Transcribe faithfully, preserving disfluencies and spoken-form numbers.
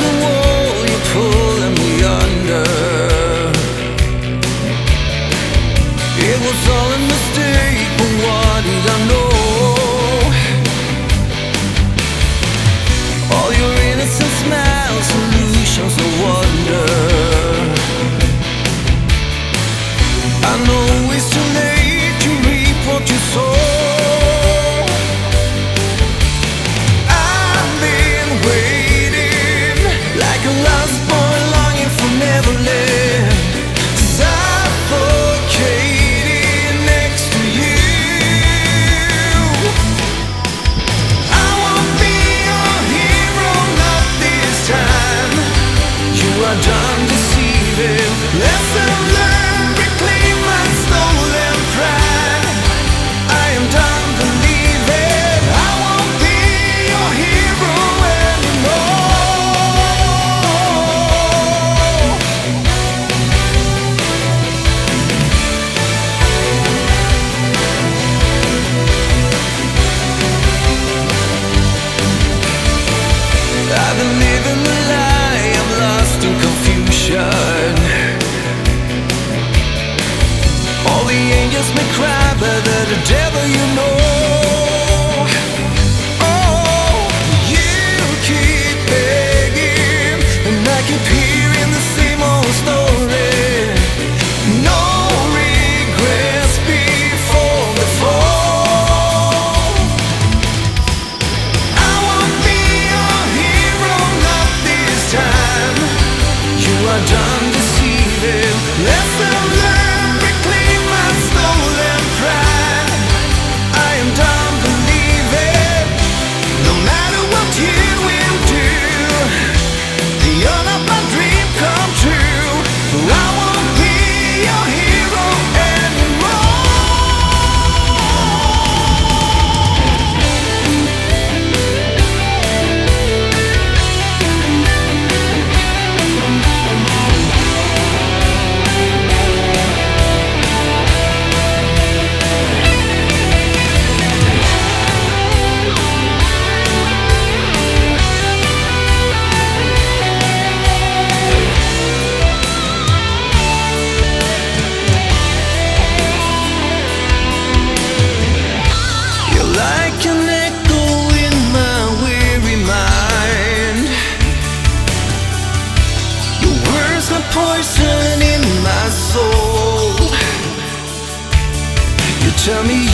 the wall, you're pulling me under. It was all a mistake, but what did I know? All your innocent smiles, solutions, no wonder. I know it's too late to reap what you sow. I've been waiting like a lost boy longing for Neverland, suffocating next to you. I won't be your hero, not this time. You are done deceiving. Lesson learned, reclaim my stolen pride. I am done believing. I won't be your hero anymore. I've been living the lie, I'm lost in confusion. All the angels may cry, but they're the devil, you know. Oh, you keep begging, and I keep hearing the same old story. No regrets before the fall. I won't be your hero, not this time. You are done deceiving. Lesson learned, reclaim my stolen pride. I am done believing. No matter what you will do, you're not my dream come true. I won't be your hero You're like an echo in my weary mind. Your words are poison in my soul. You tell me